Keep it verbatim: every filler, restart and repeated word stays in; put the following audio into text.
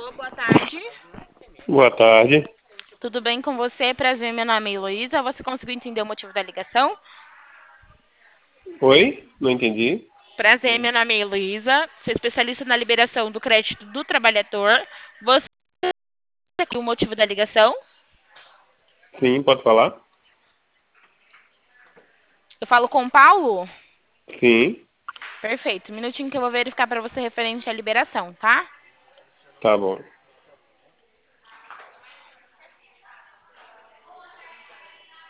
Boa tarde. Boa tarde. Tudo bem com você? Prazer, meu nome é Heloísa. Você conseguiu entender o motivo da ligação? Oi? Não entendi. Prazer, meu nome é Heloísa. Sou especialista na liberação do crédito do trabalhador. Você tem o motivo da ligação? Sim, pode falar? Eu falo com o Paulo? Sim, Perfeito. Um minutinho que eu vou verificar para você referente à liberação, tá? tá bom.